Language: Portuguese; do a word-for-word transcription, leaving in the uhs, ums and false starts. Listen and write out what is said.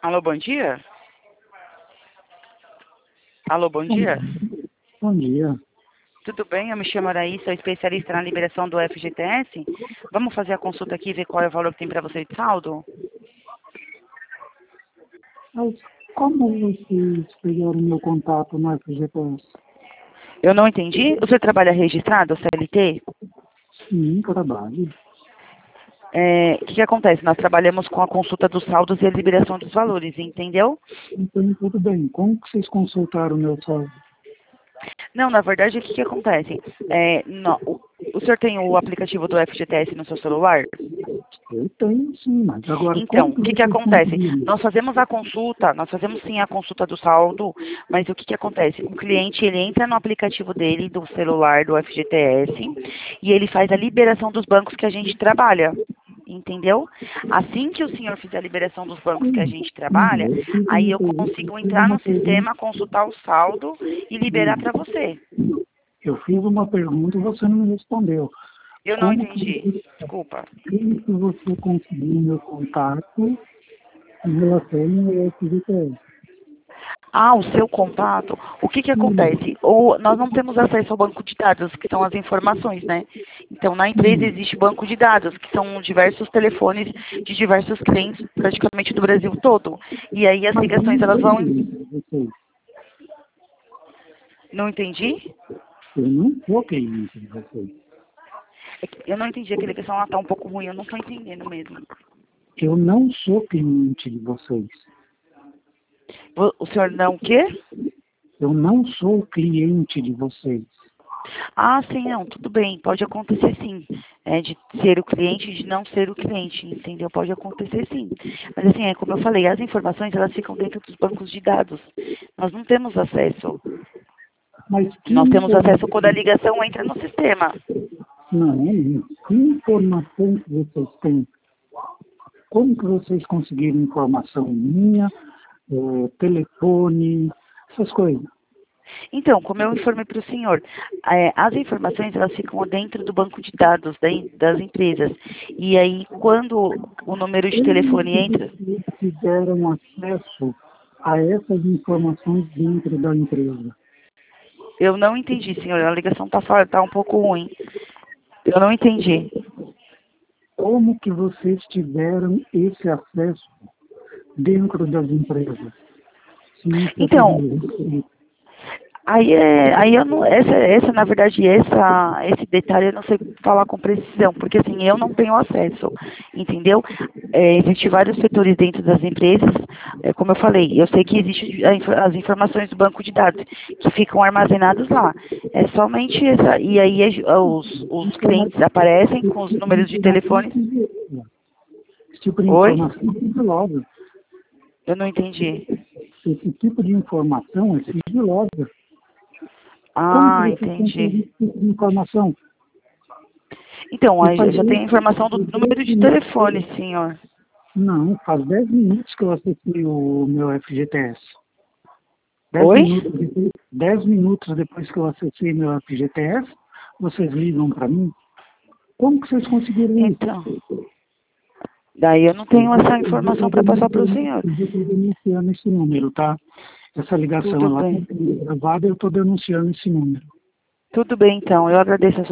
Alô, bom dia? Alô, bom Bom dia? bom dia. Tudo bem? Eu me chamo Araí, sou especialista na liberação do F G T S. Vamos fazer a consulta aqui e ver qual é o valor que tem para você de saldo? Mas como vocês pegaram meu contato no F G T S? Eu não entendi. O senhor trabalha registrado, C L T? Sim, trabalho. É, o que, que acontece? Nós trabalhamos com a consulta dos saldos e a liberação dos valores, entendeu? Então, tudo bem. Como que vocês consultaram o meu saldo? Não, na verdade, o que, que acontece? É, no- o, o senhor tem o aplicativo do F G T S no seu celular? Eu tenho, sim, mas agora Então, como o que que que vocês acontece? conseguiram? Nós fazemos a consulta, nós fazemos sim a consulta do saldo, mas o que que acontece? O cliente, ele entra no aplicativo dele, do celular, do F G T S, e ele faz a liberação dos bancos que a gente trabalha, entendeu? Assim que o senhor fizer a liberação dos bancos que a Sim, gente sim, trabalha, eu fiz aí uma eu pergunta, eu consigo fiz entrar uma no pergunta, sistema, consultar o saldo e liberar sim. para você. Eu fiz uma pergunta e você não me respondeu. Eu não Como que entendi, você, desculpa. como que você conseguiu meu contato em relação ao F G T S? Ah, o seu contato, o que que Sim, acontece? Ou nós não temos acesso ao banco de dados, que são as informações, né? Então, na empresa sim. existe banco de dados, que são diversos telefones de diversos clientes, praticamente do Brasil todo. E aí as Mas eu ligações, não elas sou vão... cliente de vocês. Não entendi? Eu não sou cliente de vocês. É que Eu não entendi, aquela ligação ela tá um pouco ruim, eu não estou entendendo mesmo. Eu não sou cliente de vocês. O o senhor não o quê? Eu não sou cliente de vocês. Ah, sim, não, tudo bem, pode acontecer sim. É, de ser o cliente e de não ser o cliente, entendeu? Pode acontecer sim. Mas assim, é como eu falei, as informações elas ficam dentro dos bancos de dados. Nós não temos acesso. Mas que Nós temos acesso quando a informação? ligação entra no sistema. Não, que informação que vocês têm? Como que vocês conseguiram informação minha, eh, telefone, essas coisas? Então, como eu informei para o senhor, é, as informações elas ficam dentro do banco de dados da em- das empresas. E aí, quando o número de Como telefone que entra, vocês tiveram acesso a essas informações dentro da empresa? eu não entendi, senhor. A ligação está tá um pouco ruim. Eu não entendi. Como que vocês tiveram esse acesso dentro das empresas? Se isso é tudo Então, isso. Aí, é, aí eu não, essa, essa, na verdade, essa, esse detalhe eu não sei falar com precisão, porque assim, eu não tenho acesso, entendeu? É, Existem vários setores dentro das empresas, é, como eu falei, eu sei que existem as informações do banco de dados que ficam armazenadas lá. É somente essa, e aí é- os, os clientes Informação, aparecem com os esse tipo de números de informação é telefones. sigilosa. Esse tipo de Oi? informação é sigilosa. Eu não entendi. Esse tipo de informação é sigilosa. Como que Ah, vocês conseguem entendi. esse tipo de informação? Então, E aí faz eu já dez, tenho a informação do faz dez número de minutos, telefone, senhor. não, faz dez minutos que eu acessei o meu F G T S. Dez Oi? minutos, depois, dez minutos depois que eu acessei meu F G T S, vocês ligam para mim. Como que vocês conseguiram isso? Então, daí eu não Eu tenho vou essa eu vou informação estar para passar para o denunciando, senhor. eu vou estar denunciando esse número, tá? Essa ligação Tudo ela está bem. sendo gravada, eu estou denunciando esse número. Tudo bem, então. Eu agradeço a sua